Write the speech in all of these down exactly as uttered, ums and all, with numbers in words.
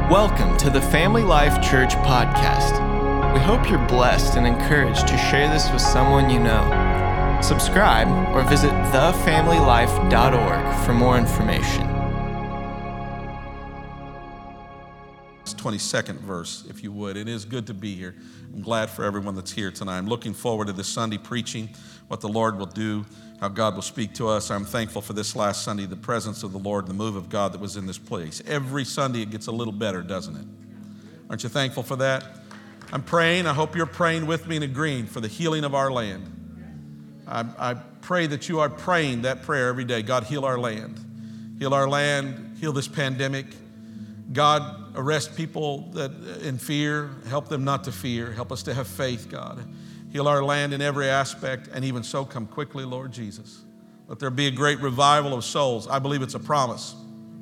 Welcome to the Family Life Church podcast. We hope you're blessed and encouraged to share this with someone you know. Subscribe or visit the family life dot org for more information. twenty-second verse, if you would. It is good to be here. I'm glad for everyone that's here tonight. I'm looking forward to this Sunday preaching, what the Lord will do, how God will speak to us. I'm thankful for this last Sunday, the presence of the Lord, the move of God that was in this place. Every Sunday it gets a little better, doesn't it? Aren't you thankful for that? I'm praying. I hope you're praying with me and agreeing for the healing of our land. I, I pray that you are praying that prayer every day. God, heal our land. Heal our land. Heal this pandemic. God, arrest people that in fear. Help them not to fear. Help us to have faith, God. Heal our land in every aspect, and even so, come quickly, Lord Jesus. Let there be a great revival of souls. I believe it's a promise.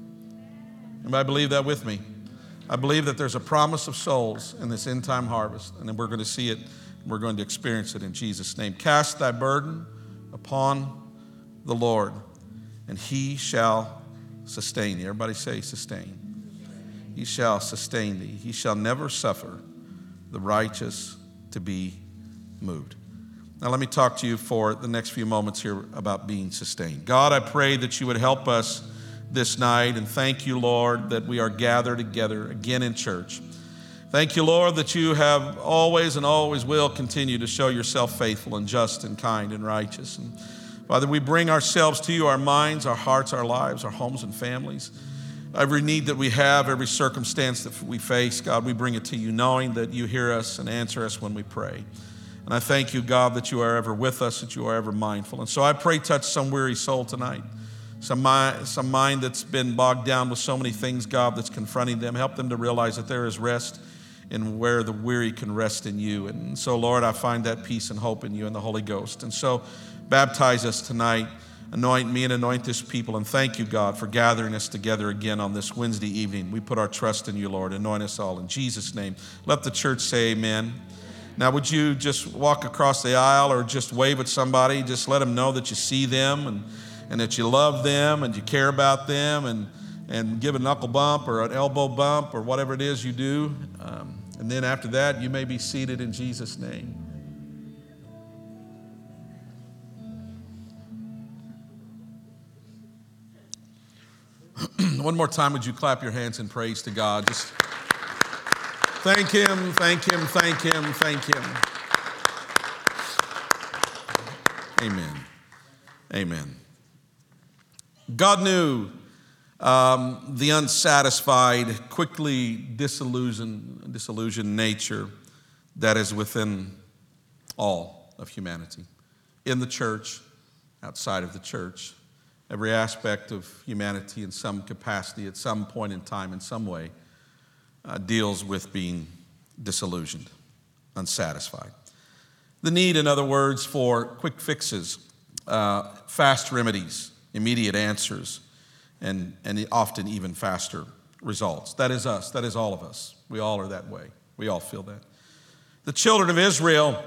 Anybody believe that with me? I believe that there's a promise of souls in this end-time harvest, and then we're going to see it, and we're going to experience it in Jesus' name. Cast thy burden upon the Lord, and he shall sustain thee. Everybody say sustain. He shall sustain thee. He shall never suffer the righteous to be moved. Now let me talk to you for the next few moments here about being sustained. God, I pray that you would help us this night, and thank you, Lord, that we are gathered together again in church. Thank you, Lord, that you have always and always will continue to show yourself faithful and just and kind and righteous. And Father, we bring ourselves to you, our minds, our hearts, our lives, our homes and families. Every need that we have, every circumstance that we face, God, we bring it to you, knowing that you hear us and answer us when we pray. And I thank you, God, that you are ever with us, that you are ever mindful. And so I pray touch some weary soul tonight, some mind, some mind that's been bogged down with so many things, God, that's confronting them. Help them to realize that there is rest in where the weary can rest in you. And so, Lord, I find that peace and hope in you and the Holy Ghost. And so baptize us tonight. Anoint me and anoint this people. And thank you, God, for gathering us together again on this Wednesday evening. We put our trust in you, Lord. Anoint us all in Jesus' name. Let the church say amen. Now, would you just walk across the aisle or just wave at somebody? Just let them know that you see them and, and that you love them and you care about them, and, and give a knuckle bump or an elbow bump or whatever it is you do. Um, and then after that, you may be seated in Jesus' name. One more time, would you clap your hands in praise to God? Just thank him, thank him, thank him, thank him. Amen. Amen. God knew um, the unsatisfied, quickly disillusioned, disillusioned nature that is within all of humanity, in the church, outside of the church. Every aspect of humanity in some capacity, at some point in time, in some way, uh, deals with being disillusioned, unsatisfied. The need, in other words, for quick fixes, uh, fast remedies, immediate answers, and, and often even faster results. That is us. That is all of us. We all are that way. We all feel that. The children of Israel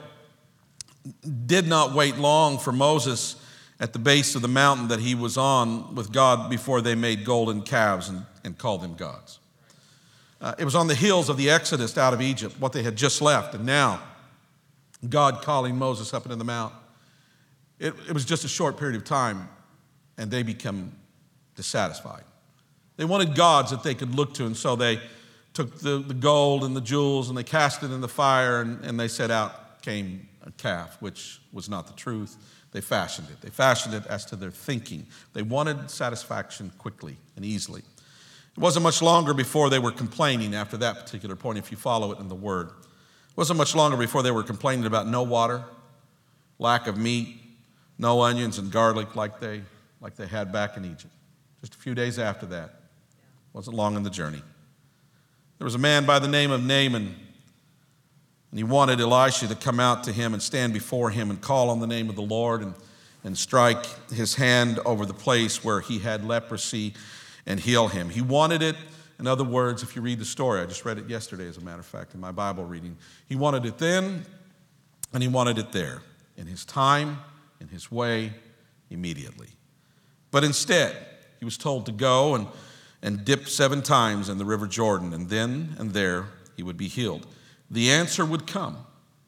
did not wait long for Moses at the base of the mountain that he was on with God before they made golden calves and, and called them gods. Uh, it was on the hills of the Exodus out of Egypt, what they had just left, and now God calling Moses up into the mount. It, it was just a short period of time, and they become dissatisfied. They wanted gods that they could look to, and so they took the, the gold and the jewels and they cast it in the fire, and, and they said out came a calf, which was not the truth. They fashioned it. They fashioned it as to their thinking. They wanted satisfaction quickly and easily. It wasn't much longer before they were complaining after that particular point, if you follow it in the Word. It wasn't much longer before they were complaining about no water, lack of meat, no onions and garlic like they, like they had back in Egypt. Just a few days after that. Wasn't long in the journey. There was a man by the name of Naaman, and he wanted Elisha to come out to him and stand before him and call on the name of the Lord and, and strike his hand over the place where he had leprosy and heal him. He wanted it. In other words, if you read the story, I just read it yesterday, as a matter of fact, in my Bible reading. He wanted it then, and he wanted it there, in his time, in his way, immediately. But instead, he was told to go and and dip seven times in the river Jordan, and then and there he would be healed. The answer would come,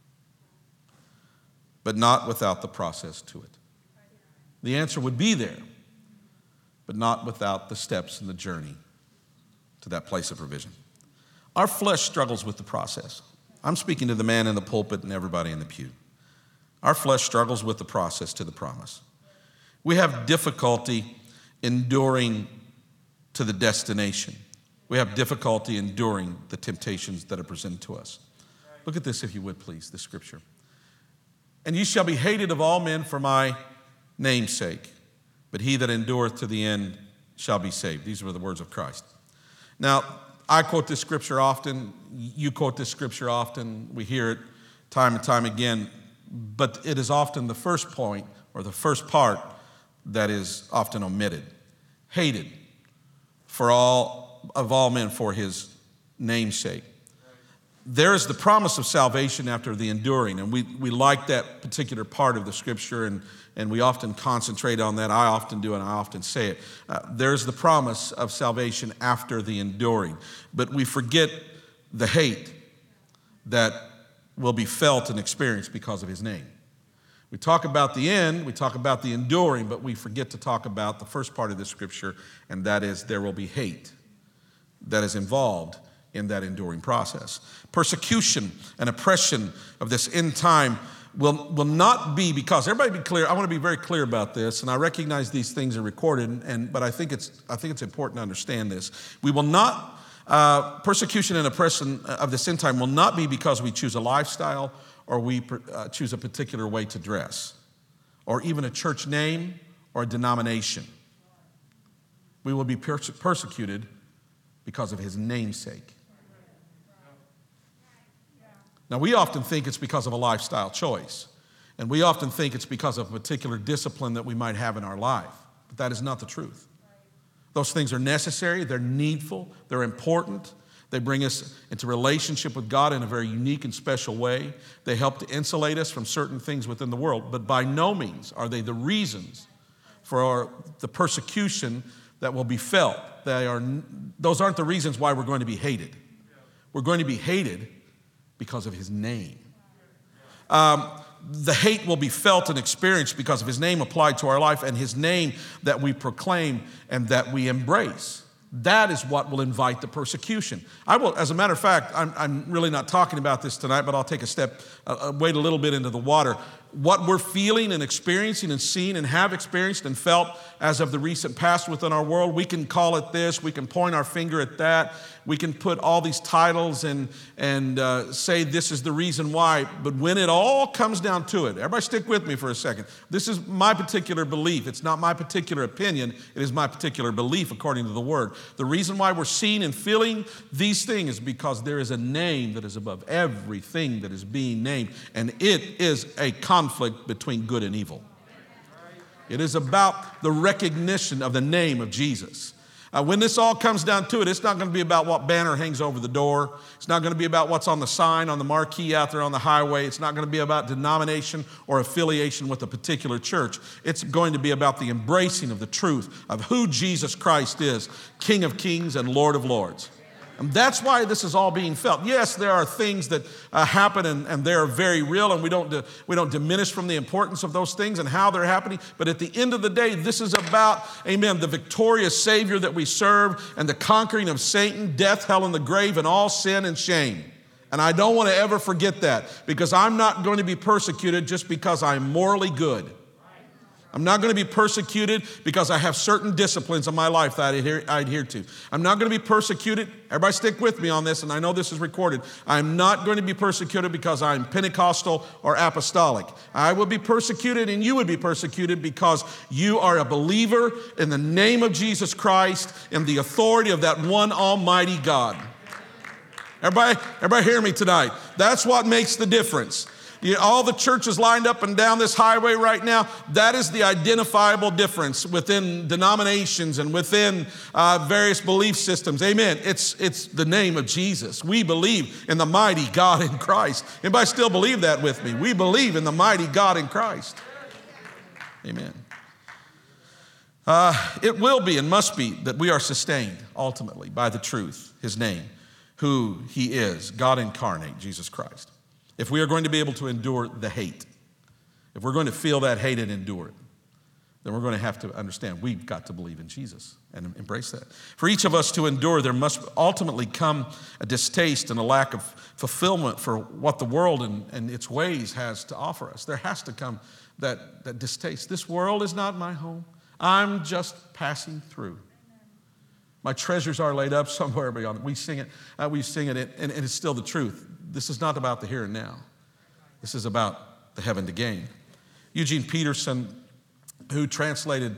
but not without the process to it. The answer would be there, but not without the steps in the journey to that place of provision. Our flesh struggles with the process. I'm speaking to the man in the pulpit and everybody in the pew. Our flesh struggles with the process to the promise. We have difficulty enduring to the destination. We have difficulty enduring the temptations that are presented to us. Look at this, if you would, please, the scripture. And ye shall be hated of all men for my name's sake, but he that endureth to the end shall be saved. These were the words of Christ. Now, I quote this scripture often. You quote this scripture often. We hear it time and time again, but it is often the first point or the first part that is often omitted. Hated for all of all men for his name's sake. There is the promise of salvation after the enduring, and we, we like that particular part of the scripture, and, and we often concentrate on that. I often do, and I often say it. Uh, there's the promise of salvation after the enduring, but we forget the hate that will be felt and experienced because of his name. We talk about the end, we talk about the enduring, but we forget to talk about the first part of the scripture, and that is there will be hate that is involved in that enduring process. Persecution and oppression of this end time will, will not be because, everybody be clear, I want to be very clear about this, and I recognize these things are recorded, and but I think it's I think it's important to understand this. We will not, uh, persecution and oppression of this end time will not be because we choose a lifestyle or we uh, choose a particular way to dress, or even a church name or a denomination. We will be perse- persecuted because of his namesake. Now, we often think it's because of a lifestyle choice, and we often think it's because of a particular discipline that we might have in our life, but that is not the truth. Those things are necessary, they're needful, they're important. They bring us into relationship with God in a very unique and special way. They help to insulate us from certain things within the world, but by no means are they the reasons for our, the persecution that will be felt. They are, those aren't the reasons why we're going to be hated. We're going to be hated because of his name. Um, the hate will be felt and experienced because of his name applied to our life and his name that we proclaim and that we embrace. That is what will invite the persecution. I will, as a matter of fact, I'm, I'm really not talking about this tonight, but I'll take a step, uh, wade a little bit into the water. What we're feeling and experiencing and seeing and have experienced and felt as of the recent past within our world, we can call it this, we can point our finger at that, we can put all these titles and, and uh, say this is the reason why, but when it all comes down to it, everybody stick with me for a second. This is my particular belief. It's not my particular opinion. It is my particular belief according to the Word. The reason why we're seeing and feeling these things is because there is a name that is above everything that is being named, and it is a conflict between good and evil. It is about the recognition of the name of Jesus. Uh, when this all comes down to it, it's not going to be about what banner hangs over the door. It's not going to be about what's on the sign, on the marquee out there on the highway. It's not going to be about denomination or affiliation with a particular church. It's going to be about the embracing of the truth of who Jesus Christ is, King of Kings and Lord of Lords. And that's why this is all being felt. Yes, there are things that uh, happen and, and they're very real, and we don't, di- we don't diminish from the importance of those things and how they're happening. But at the end of the day, this is about, amen, the victorious Savior that we serve and the conquering of Satan, death, hell, and the grave, and all sin and shame. And I don't want to ever forget that, because I'm not going to be persecuted just because I'm morally good. I'm not going to be persecuted because I have certain disciplines in my life that I adhere, I adhere to. I'm not going to be persecuted. Everybody stick with me on this, and I know this is recorded. I'm not going to be persecuted because I'm Pentecostal or apostolic. I will be persecuted, and you would be persecuted because you are a believer in the name of Jesus Christ and the authority of that one almighty God. Everybody, everybody hear me tonight? That's what makes the difference. You know, all the churches lined up and down this highway right now, that is the identifiable difference within denominations and within uh, various belief systems. Amen. It's, it's the name of Jesus. We believe in the mighty God in Christ. Anybody still believe that with me? We believe in the mighty God in Christ. Amen. Uh, it will be and must be that we are sustained ultimately by the truth, his name, who he is, God incarnate, Jesus Christ. If we are going to be able to endure the hate, if we're going to feel that hate and endure it, then we're going to have to understand we've got to believe in Jesus and embrace that. For each of us to endure, there must ultimately come a distaste and a lack of fulfillment for what the world and, and its ways has to offer us. There has to come that, that distaste. This world is not my home. I'm just passing through. My treasures are laid up somewhere beyond. We sing it, uh, we sing it, and, and it's still the truth. This is not about the here and now. This is about the heaven to gain. Eugene Peterson, who translated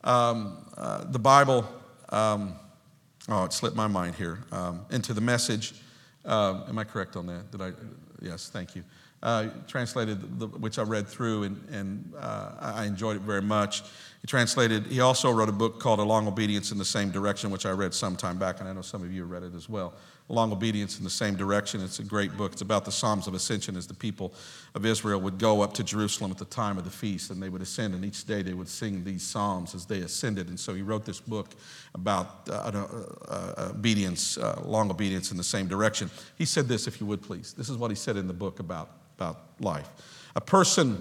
um, uh, the Bible, um, oh, it slipped my mind here, um, into the Message. Uh, am I correct on that? Did I? Yes, thank you. Uh, translated, the, which I read through, and, and uh, I enjoyed it very much. He translated, he also wrote a book called Along Obedience in the Same Direction, which I read some time back, and I know some of you read it as well. Along Obedience in the Same Direction. It's a great book. It's about the Psalms of Ascension as the people of Israel would go up to Jerusalem at the time of the feast, and they would ascend, and each day they would sing these psalms as they ascended. And so he wrote this book about uh, uh, obedience, uh, long obedience in the same direction. He said this, if you would please. This is what he said in the book about, about life. A person,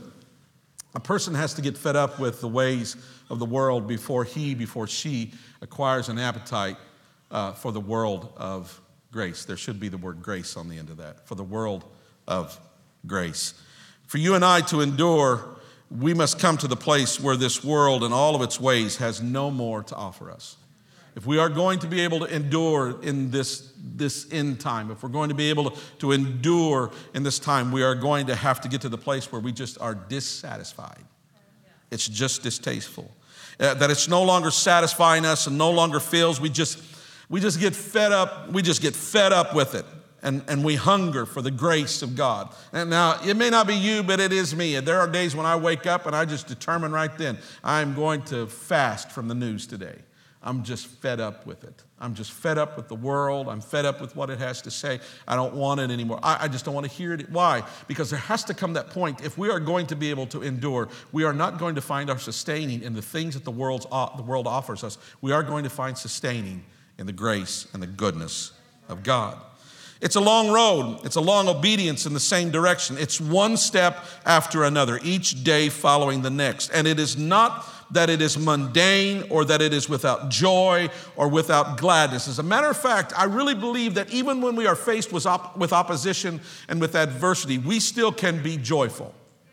a person has to get fed up with the ways of the world before he, before she acquires an appetite uh, for the world of grace. There should be the word grace on the end of that. For the world of grace. For you and I to endure, we must come to the place where this world and all of its ways has no more to offer us. If we are going to be able to endure in this, this end time, if we're going to be able to, to endure in this time, we are going to have to get to the place where we just are dissatisfied. It's just distasteful. Uh, that it's no longer satisfying us and no longer fills. We just We just get fed up. We just get fed up with it. And, and we hunger for the grace of God. And now, it may not be you, but it is me. And there are days when I wake up and I just determine right then, I'm going to fast from the news today. I'm just fed up with it. I'm just fed up with the world. I'm fed up with what it has to say. I don't want it anymore. I, I just don't want to hear it. Why? Because there has to come that point. If we are going to be able to endure, we are not going to find our sustaining in the things that the, world's, the world offers us. We are going to find sustaining in the grace and the goodness of God. It's a long road. It's a long obedience in the same direction. It's one step after another, each day following the next. And it is not that it is mundane or that it is without joy or without gladness. As a matter of fact, I really believe that even when we are faced with, op- with opposition and with adversity, we still can be joyful.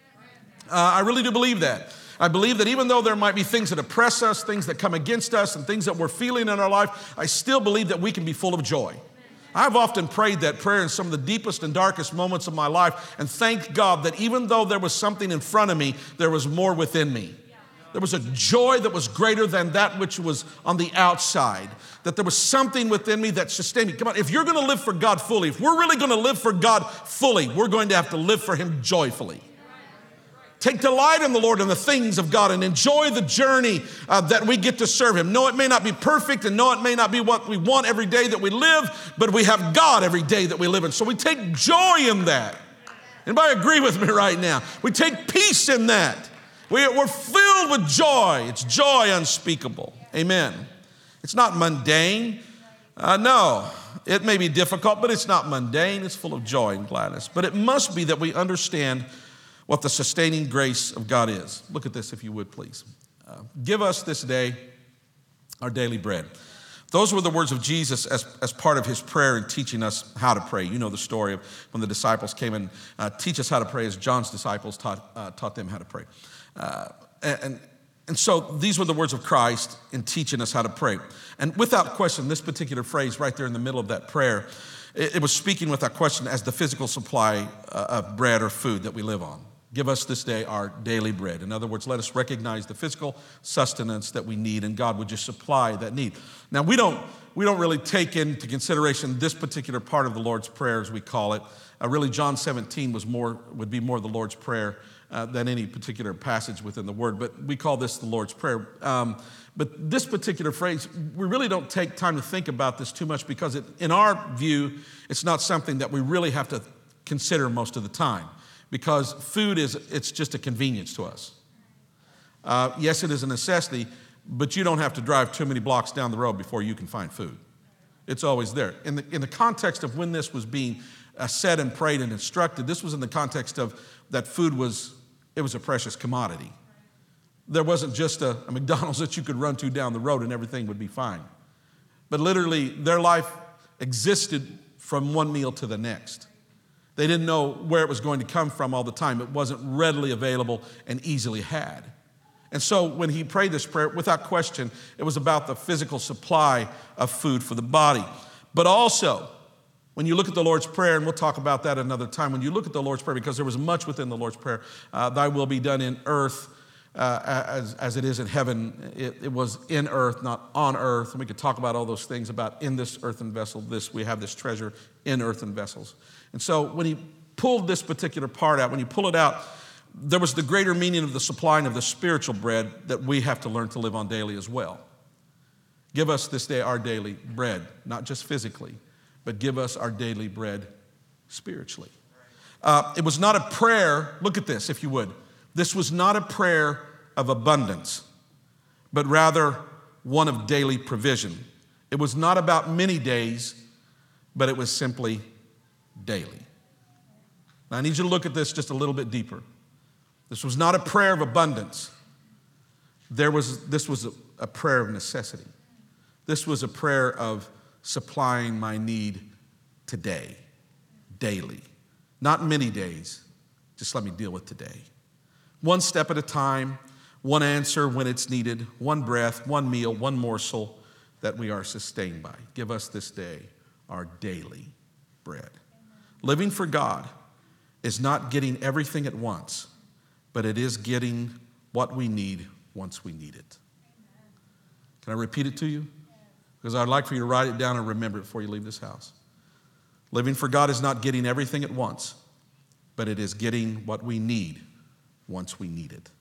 Uh, I really do believe that. I believe that even though there might be things that oppress us, things that come against us, and things that we're feeling in our life, I still believe that we can be full of joy. I've often prayed that prayer in some of the deepest and darkest moments of my life and thanked God that even though there was something in front of me, there was more within me. There was a joy that was greater than that which was on the outside. That there was something within me that sustained me. Come on, if you're going to live for God fully, if we're really going to live for God fully, we're going to have to live for Him joyfully. Take delight in the Lord and the things of God and enjoy the journey uh, that we get to serve Him. No, it may not be perfect, and no, it may not be what we want every day that we live, but we have God every day that we live in. So we take joy in that. Anybody agree with me right now? We take peace in that. We, we're filled with joy. It's joy unspeakable. Amen. It's not mundane. Uh, no, it may be difficult, but it's not mundane. It's full of joy and gladness. But it must be that we understand what the sustaining grace of God is. Look at this, if you would, please. Uh, give us this day our daily bread. Those were the words of Jesus as, as part of His prayer and teaching us how to pray. You know the story of when the disciples came and uh, teach us how to pray as John's disciples taught, uh, taught them how to pray. Uh, and, and so these were the words of Christ in teaching us how to pray. And without question, this particular phrase right there in the middle of that prayer, it, it was speaking without question as the physical supply uh, of bread or food that we live on. Give us this day our daily bread. In other words, let us recognize the physical sustenance that we need, and God would just supply that need. Now, we don't we don't really take into consideration this particular part of the Lord's Prayer, as we call it. Uh, really, John seventeen was more would be more the Lord's Prayer uh, than any particular passage within the Word, but we call this the Lord's Prayer. Um, but this particular phrase, we really don't take time to think about this too much because it, in our view, it's not something that we really have to consider most of the time. Because food is, it's just a convenience to us. Uh, yes, it is a necessity, but you don't have to drive too many blocks down the road before you can find food. It's always there. In the, in the context of when this was being uh, said and prayed and instructed, this was in the context of that food was, it was a precious commodity. There wasn't just a, a McDonald's that you could run to down the road and everything would be fine. But literally, their life existed from one meal to the next. They didn't know where it was going to come from all the time. It wasn't readily available and easily had. And so when he prayed this prayer, without question, it was about the physical supply of food for the body. But also, when you look at the Lord's Prayer, and we'll talk about that another time, when you look at the Lord's Prayer, because there was much within the Lord's Prayer, uh, thy will be done in earth uh, as, as it is in heaven. It, it was in earth, not on earth. And we could talk about all those things about in this earthen vessel, this, we have this treasure in earthen vessels. And so when he pulled this particular part out, when you pull it out, there was the greater meaning of the supplying of the spiritual bread that we have to learn to live on daily as well. Give us this day our daily bread, not just physically, but give us our daily bread spiritually. Uh, it was not a prayer, look at this if you would. This was not a prayer of abundance, but rather one of daily provision. It was not about many days, but it was simply daily. Now I need you to look at this just a little bit deeper. This was not a prayer of abundance. There was, this was a, a prayer of necessity. This was a prayer of supplying my need today, daily. Not many days, just let me deal with today. One step at a time, one answer when it's needed, one breath, one meal, one morsel that we are sustained by. Give us this day our daily bread. Living for God is not getting everything at once, but it is getting what we need once we need it. Can I repeat it to you? Because I'd like for you to write it down and remember it before you leave this house. Living for God is not getting everything at once, but it is getting what we need once we need it.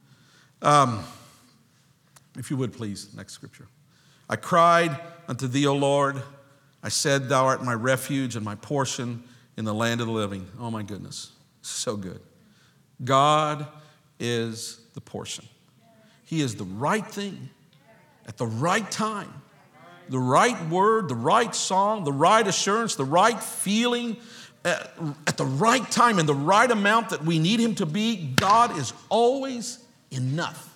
Um, if you would, please, next scripture. I cried unto thee, O Lord. I said, thou art my refuge and my portion in the land of the living. Oh, my goodness. So good. God is the portion. He is the right thing at the right time, the right word, the right song, the right assurance, the right feeling at, at the right time and the right amount that we need him to be. God is always enough.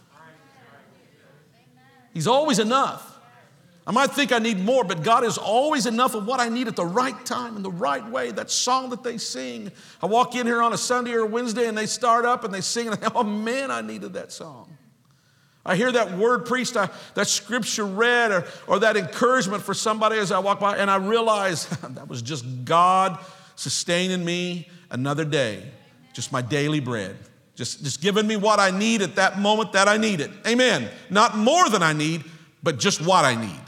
He's always enough. I might think I need more, but God is always enough of what I need at the right time, in the right way. That song that they sing. I walk in here on a Sunday or a Wednesday and they start up and they sing and I, oh man, I needed that song. I hear that word preached, I, that scripture read, or, or that encouragement for somebody as I walk by, and I realize that was just God sustaining me another day, just my daily bread. Just, just giving me what I need at that moment that I need it. Amen. Not more than I need, but just what I need.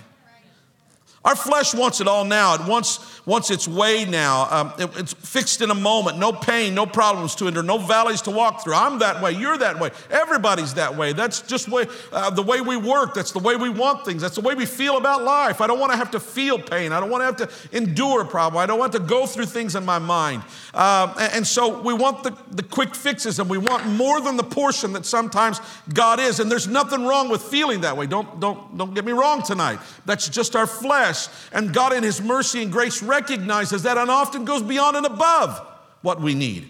Our flesh wants it all now. It wants, wants its way now. Um, it, it's fixed in a moment. No pain, no problems to endure, no valleys to walk through. I'm that way. You're that way. Everybody's that way. That's just way, uh, the way we work. That's the way we want things. That's the way we feel about life. I don't want to have to feel pain. I don't want to have to endure a problem. I don't want to go through things in my mind. Um, and, and so we want the, the quick fixes, and we want more than the portion that sometimes God is. And there's nothing wrong with feeling that way. Don't, don't, don't get me wrong tonight. That's just our flesh. And God in his mercy and grace recognizes that and often goes beyond and above what we need.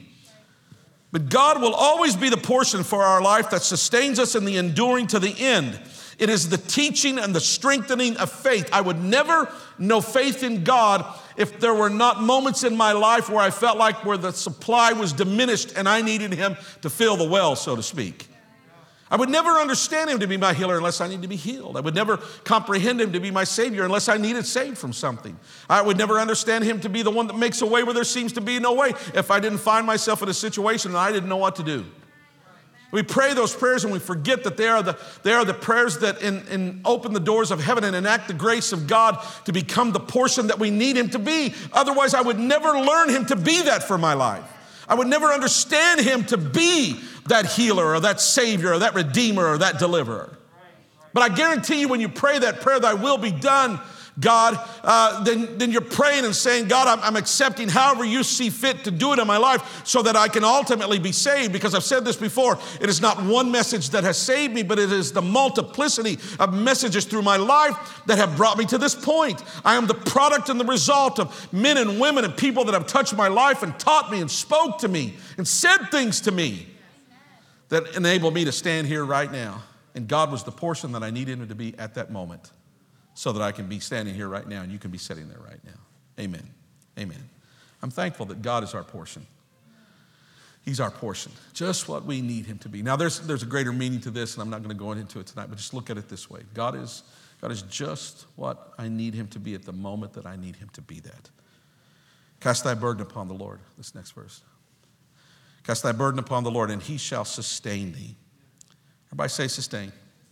But God will always be the portion for our life that sustains us in the enduring to the end. It is the teaching and the strengthening of faith. I would never know faith in God if there were not moments in my life where I felt like where the supply was diminished and I needed him to fill the well, so to speak. I would never understand him to be my healer unless I need to be healed. I would never comprehend him to be my Savior unless I needed saved from something. I would never understand him to be the one that makes a way where there seems to be no way if I didn't find myself in a situation and I didn't know what to do. We pray those prayers and we forget that they are the, they are the prayers that in, in open the doors of heaven and enact the grace of God to become the portion that we need him to be. Otherwise, I would never learn him to be that for my life. I would never understand him to be that healer or that savior or that redeemer or that deliverer. But I guarantee you when you pray that prayer, thy will be done, God, uh, then, then you're praying and saying, God, I'm, I'm accepting however you see fit to do it in my life so that I can ultimately be saved. Because I've said this before, it is not one message that has saved me, but it is the multiplicity of messages through my life that have brought me to this point. I am the product and the result of men and women and people that have touched my life and taught me and spoke to me and said things to me that enable me to stand here right now. And God was the portion that I needed him to be at that moment so that I can be standing here right now and you can be sitting there right now. Amen. Amen. I'm thankful that God is our portion. He's our portion, just what we need him to be. Now, there's, there's a greater meaning to this, and I'm not going to go into it tonight, but just look at it this way. God is, God is just what I need him to be at the moment that I need him to be that. Cast thy burden upon the Lord. This next verse. Cast thy burden upon the Lord, and he shall sustain thee. Everybody say sustain.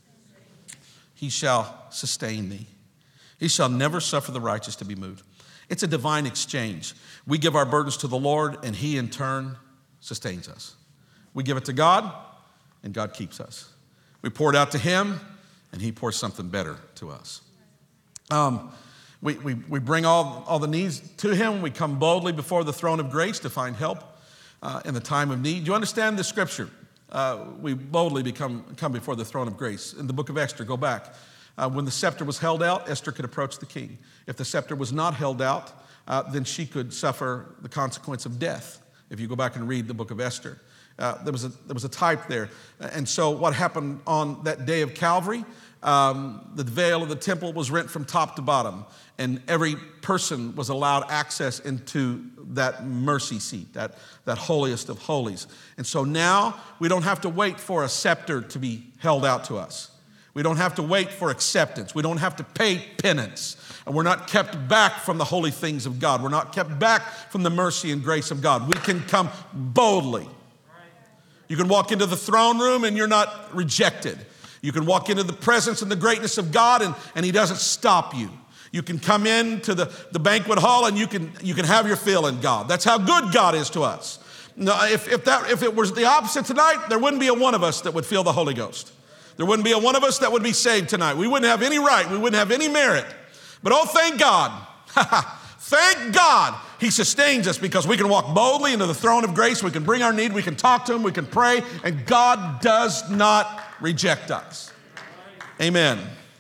He shall sustain thee. He shall never suffer the righteous to be moved. It's a divine exchange. We give our burdens to the Lord, and he in turn sustains us. We give it to God, and God keeps us. We pour it out to him, and he pours something better to us. Um, we, we, we bring all, all the needs to him. We come boldly before the throne of grace to find help uh, in the time of need. Do you understand this scripture? Uh, we boldly become, come before the throne of grace. In the book of Esther, go back. Uh, when the scepter was held out, Esther could approach the king. If the scepter was not held out, uh, then she could suffer the consequence of death. If you go back and read the book of Esther, uh, there was a there was a type there. And so what happened on that day of Calvary? Um, the veil of the temple was rent from top to bottom, and every person was allowed access into that mercy seat, that, that holiest of holies. And so now we don't have to wait for a scepter to be held out to us. We don't have to wait for acceptance. We don't have to pay penance. And we're not kept back from the holy things of God. We're not kept back from the mercy and grace of God. We can come boldly. You can walk into the throne room and you're not rejected. You can walk into the presence and the greatness of God and, and he doesn't stop you. You can come into the, the banquet hall and you can, you can have your fill in God. That's how good God is to us. Now, if, if, that, if it was the opposite tonight, there wouldn't be a one of us that would feel the Holy Ghost. There wouldn't be a one of us that would be saved tonight. We wouldn't have any right. We wouldn't have any merit. But oh, thank God. Thank God he sustains us because we can walk boldly into the throne of grace. We can bring our need. We can talk to him. We can pray. And God does not reject us. Amen.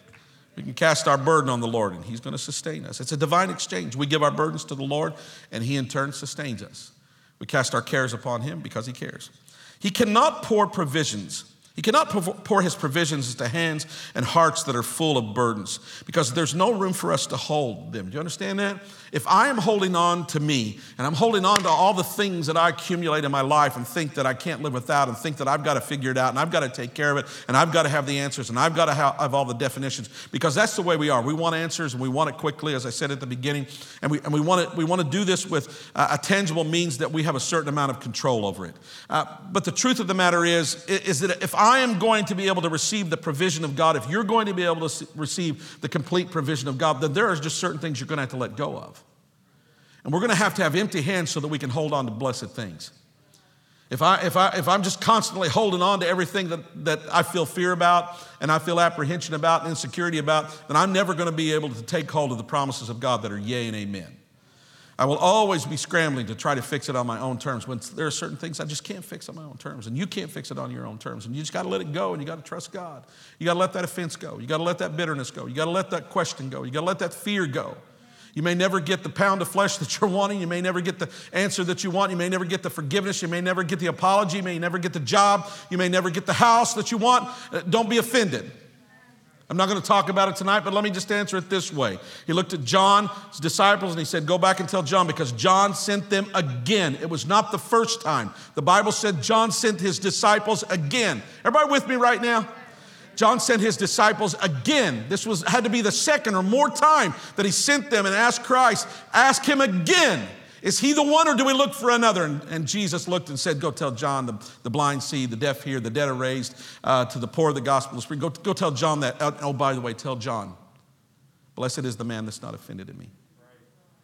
We can cast our burden on the Lord and he's going to sustain us. It's a divine exchange. We give our burdens to the Lord and he in turn sustains us. We cast our cares upon him because he cares. He cannot pour provisions. He cannot pour his provisions into hands and hearts that are full of burdens because there's no room for us to hold them. Do you understand that? If I am holding on to me and I'm holding on to all the things that I accumulate in my life and think that I can't live without and think that I've got to figure it out and I've got to take care of it and I've got to have the answers and I've got to have all the definitions because that's the way we are. We want answers and we want it quickly, as I said at the beginning, and we, and we, want, to, we want to do this with uh, a tangible means that we have a certain amount of control over it. Uh, but the truth of the matter is, is that if I am going to be able to receive the provision of God, if you're going to be able to receive the complete provision of God, then there are just certain things you're going to have to let go of. And we're going to have to have empty hands so that we can hold on to blessed things. If, I, if, I, if I'm just constantly holding on to everything that, that I feel fear about and I feel apprehension about and insecurity about, then I'm never going to be able to take hold of the promises of God that are yea and amen. I will always be scrambling to try to fix it on my own terms when there are certain things I just can't fix on my own terms, and you can't fix it on your own terms, and you just got to let it go, and you got to trust God. You got to let that offense go. You got to let that bitterness go. You got to let that question go. You got to let that fear go. You may never get the pound of flesh that you're wanting. You may never get the answer that you want. You may never get the forgiveness. You may never get the apology. You may never get the job. You may never get the house that you want. Don't be offended. I'm not going to talk about it tonight, but let me just answer it this way. He looked at John's disciples and he said, go back and tell John because John sent them again. It was not the first time. The Bible said John sent his disciples again. Everybody with me right now? John sent his disciples again. This was had to be the second or more time that he sent them and asked Christ, ask him again, is he the one or do we look for another? And, and Jesus looked and said, go tell John, the, the blind see, the deaf hear, the dead are raised, uh, to the poor the gospel is free. Go, go tell John that. Oh, by the way, tell John, blessed is the man that's not offended in me.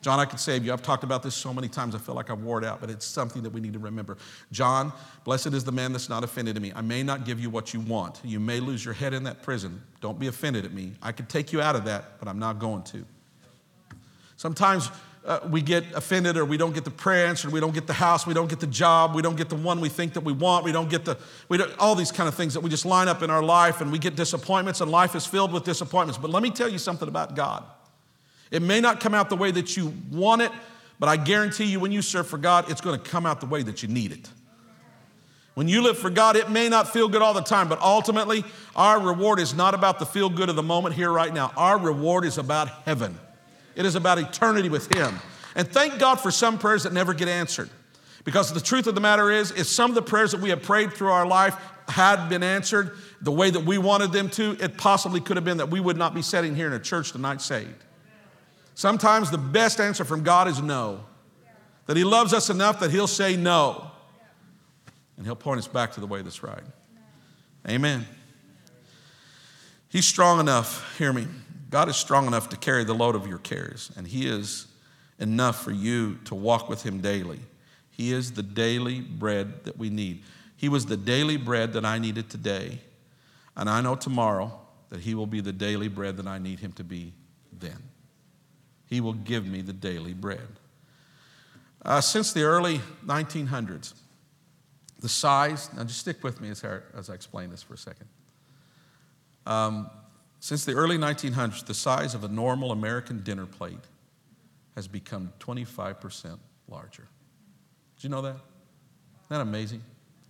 John, I could save you. I've talked about this so many times, I feel like I've wore it out, but it's something that we need to remember. John, blessed is the man that's not offended at me. I may not give you what you want. You may lose your head in that prison. Don't be offended at me. I could take you out of that, but I'm not going to. Sometimes uh, we get offended or we don't get the prayer answered. We don't get the house. We don't get the job. We don't get the one we think that we want. We don't get the, we don't, all these kind of things that we just line up in our life, and we get disappointments, and life is filled with disappointments. But let me tell you something about God. It may not come out the way that you want it, but I guarantee you when you serve for God, it's going to come out the way that you need it. When you live for God, it may not feel good all the time, but ultimately, our reward is not about the feel good of the moment here right now. Our reward is about heaven. It is about eternity with Him. And thank God for some prayers that never get answered. Because the truth of the matter is, if some of the prayers that we have prayed through our life had been answered the way that we wanted them to, it possibly could have been that we would not be sitting here in a church tonight saved. Sometimes the best answer from God is no. That He loves us enough that He'll say no. And He'll point us back to the way that's right. Amen. He's strong enough, hear me. God is strong enough to carry the load of your cares. And He is enough for you to walk with Him daily. He is the daily bread that we need. He was the daily bread that I needed today. And I know tomorrow that He will be the daily bread that I need Him to be then. He will give me the daily bread. Uh, since the early nineteen hundreds, the size, now just stick with me as I, as I explain this for a second. Um, since the early nineteen hundreds, the size of a normal American dinner plate has become twenty-five percent larger. Did you know that? Isn't that amazing?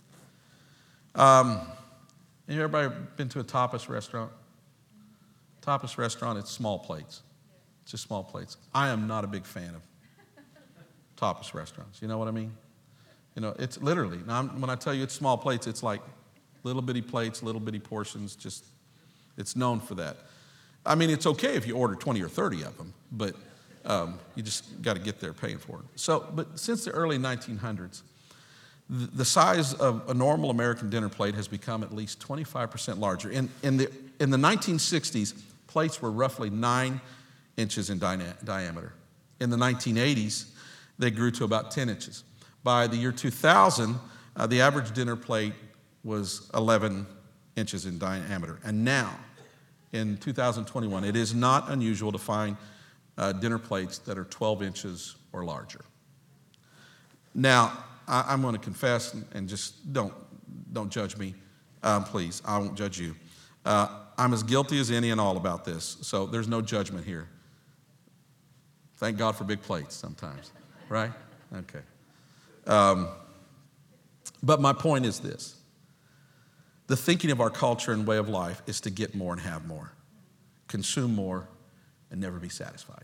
Um, everybody been to a tapas restaurant? Tapas restaurant, it's small plates. It's just small plates. I am not a big fan of tapas restaurants. You know what I mean? You know, it's literally, now I'm, when I tell you it's small plates, it's like little bitty plates, little bitty portions, just, it's known for that. I mean, it's okay if you order twenty or thirty of them, but um, you just got to get there paying for it. So, but since the early nineteen hundreds, the, the size of a normal American dinner plate has become at least twenty-five percent larger. In, in, the, in the nineteen sixties, plates were roughly nine inches in di- diameter. In the nineteen eighties, they grew to about ten inches. By the year two thousand, uh, the average dinner plate was eleven inches in diameter. And now, in two thousand twenty-one, it is not unusual to find uh, dinner plates that are twelve inches or larger. Now, I, I'm going to confess, and, and just don't, don't judge me, um, please. I won't judge you. Uh, I'm as guilty as any and all about this, so there's no judgment here. Thank God for big plates sometimes, right? Okay. Um, but my point is this. The thinking of our culture and way of life is to get more and have more, consume more, and never be satisfied.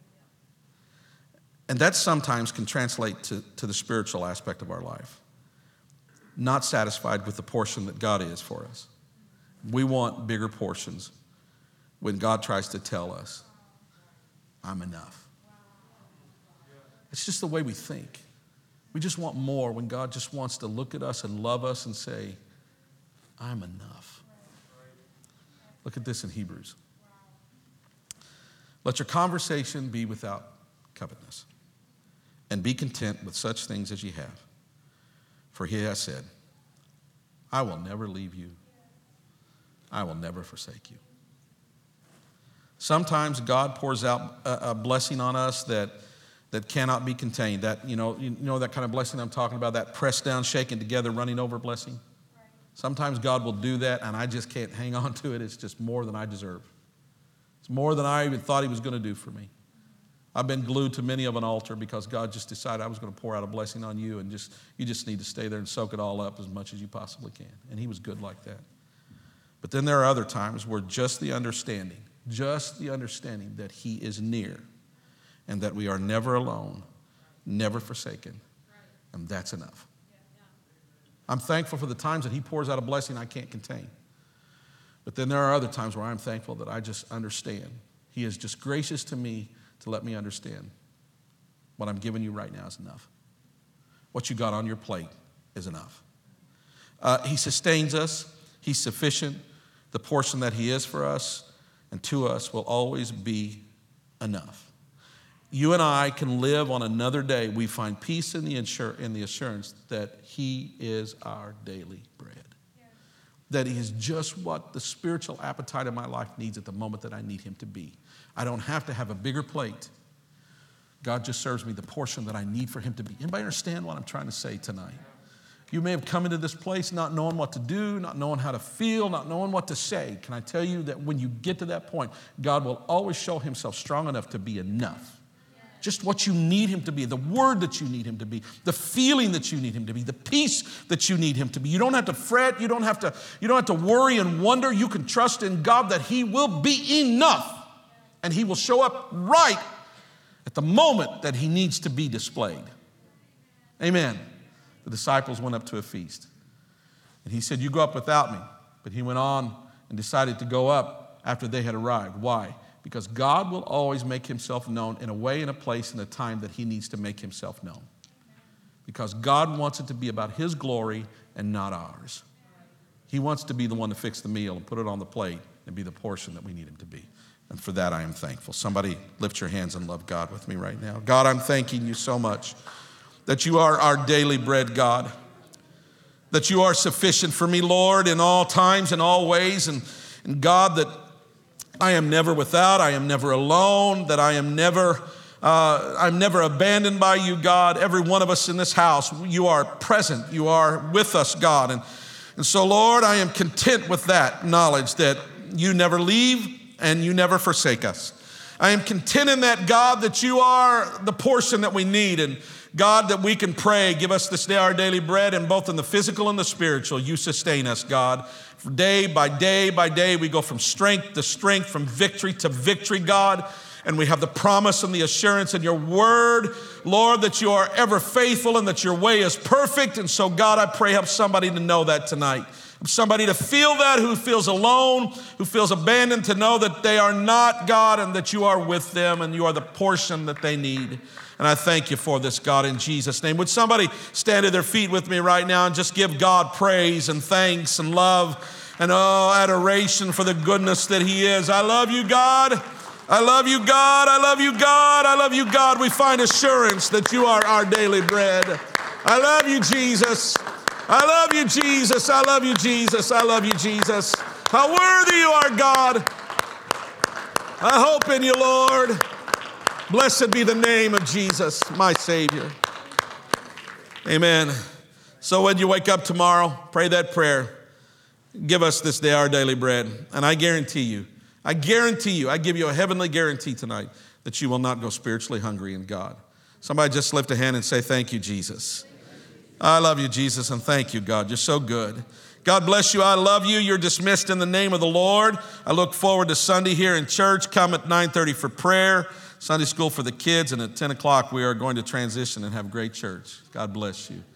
And that sometimes can translate to, to the spiritual aspect of our life. Not satisfied with the portion that God is for us. We want bigger portions when God tries to tell us, I'm enough. It's just the way we think. We just want more when God just wants to look at us and love us and say, I'm enough. Look at this in Hebrews. Let your conversation be without covetousness, and be content with such things as ye have. For He has said, I will never leave you. I will never forsake you. Sometimes God pours out a, a blessing on us that that cannot be contained. That, you know, you know that kind of blessing I'm talking about, that pressed down, shaken together, running over blessing. Sometimes God will do that, and I just can't hang on to it. It's just more than I deserve. It's more than I even thought He was going to do for me. I've been glued to many of an altar because God just decided I was going to pour out a blessing on you, and just you just need to stay there and soak it all up as much as you possibly can. And He was good like that. But then there are other times where just the understanding, just the understanding that He is near, and that we are never alone, never forsaken, and that's enough. I'm thankful for the times that He pours out a blessing I can't contain. But then there are other times where I'm thankful that I just understand. He is just gracious to me to let me understand what I'm giving you right now is enough. What you got on your plate is enough. Uh, he sustains us. He's sufficient. The portion that He is for us and to us will always be enough. you and I can live on another day. We find peace in the, insur- in the assurance that he is our daily bread. Yeah. That he is just what the spiritual appetite of my life needs at the moment that I need him to be. I don't have to have a bigger plate. God just serves me the portion that I need for him to be. Anybody understand what I'm trying to say tonight? You may have come into this place not knowing what to do, not knowing how to feel, not knowing what to say. Can I tell you that when you get to that point, God will always show himself strong enough to be enough. Just what you need him to be, the word that you need him to be, the feeling that you need him to be, the peace that you need him to be. You don't have to fret, you don't have to, you don't have to worry and wonder. You can trust in God that he will be enough, and he will show up right at the moment that he needs to be displayed. Amen. The disciples went up to a feast, and he said, you go up without me. But he went on and decided to go up after they had arrived. Why? Because God will always make himself known in a way, in a place, in a time that he needs to make himself known. Because God wants it to be about his glory and not ours. He wants to be the one to fix the meal and put it on the plate and be the portion that we need him to be. And for that I am thankful. Somebody lift your hands and love God with me right now. God, I'm thanking you so much that you are our daily bread, God. That you are sufficient for me, Lord, in all times and all ways. And, and God, that I am never without, I am never alone, that I am never, uh, I'm never abandoned by you, God. Every one of us in this house, you are present, you are with us, God. And, and so, Lord, I am content with that knowledge that you never leave and you never forsake us. I am content in that, God, that you are the portion that we need. And God, that we can pray, give us this day our daily bread, and both in the physical and the spiritual, you sustain us, God. Day by day by day, we go from strength to strength, from victory to victory, God. And we have the promise and the assurance in your word, Lord, that you are ever faithful and that your way is perfect. And so, God, I pray help somebody to know that tonight. Somebody to feel that, who feels alone, who feels abandoned, to know that they are not, God, and that you are with them and you are the portion that they need. And I thank you for this, God, in Jesus' name. Would somebody stand at their feet with me right now and just give God praise and thanks and love and oh, adoration for the goodness that he is. I love you, God. I love you, God. I love you, God. I love you, God. We find assurance that you are our daily bread. I love you, Jesus. I love you, Jesus. I love you, Jesus. I love you, Jesus. How worthy you are, God. I hope in you, Lord. Blessed be the name of Jesus, my Savior. Amen. So when you wake up tomorrow, pray that prayer. Give us this day our daily bread. And I guarantee you, I guarantee you, I give you a heavenly guarantee tonight that you will not go spiritually hungry in God. Somebody just lift a hand and say, thank you, Jesus. I love you, Jesus, and thank you, God. You're so good. God bless you. I love you. You're dismissed in the name of the Lord. I look forward to Sunday here in church. Come at nine thirty for prayer, Sunday school for the kids, and at ten o'clock we are going to transition and have great church. God bless you.